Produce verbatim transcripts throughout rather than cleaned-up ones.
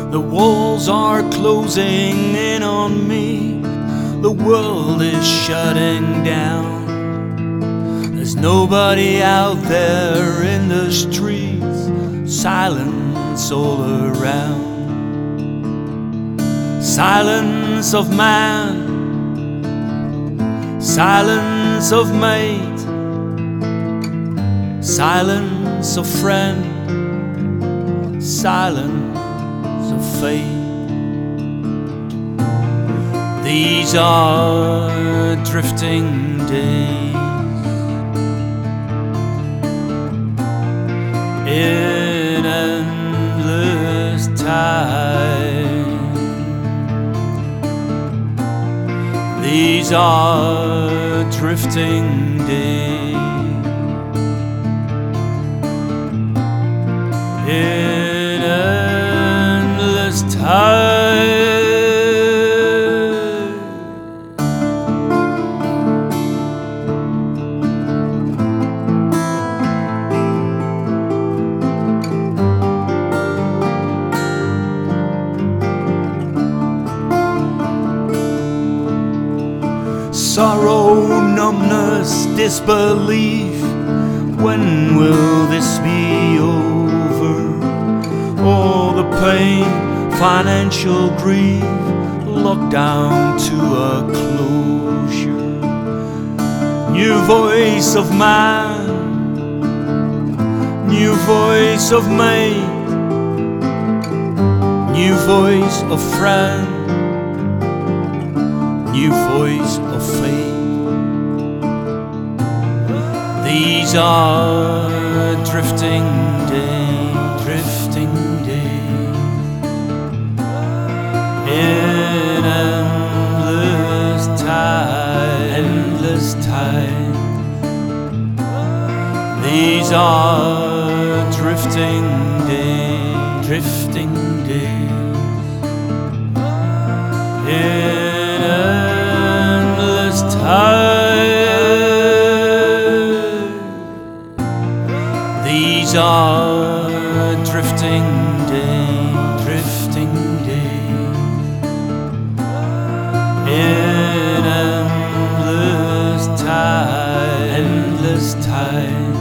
The walls are closing in on me. The world is shutting down. There's nobody out there in the streets. Silence all around. Silence of man, silence of mate, silence of friend, silence of fate. These are drifting days in endless time. These are drifting days in endless time. Sorrow, numbness, disbelief. When will this be over? All the pain, financial grief, locked down to a closure. New voice of man, new voice of mate, new voice of friend, new voice of faith. These are drifting days, drifting days in endless time, endless time. These are drifting days, drifting days in endless time. These are drifting days, drifting days in endless time, endless time.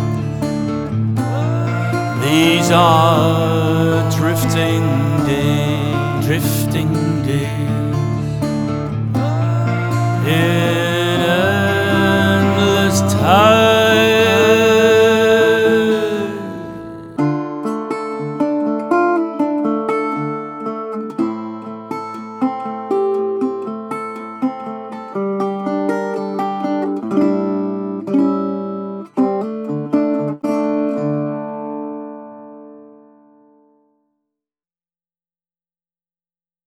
These are drifting days, drifting days in endless time.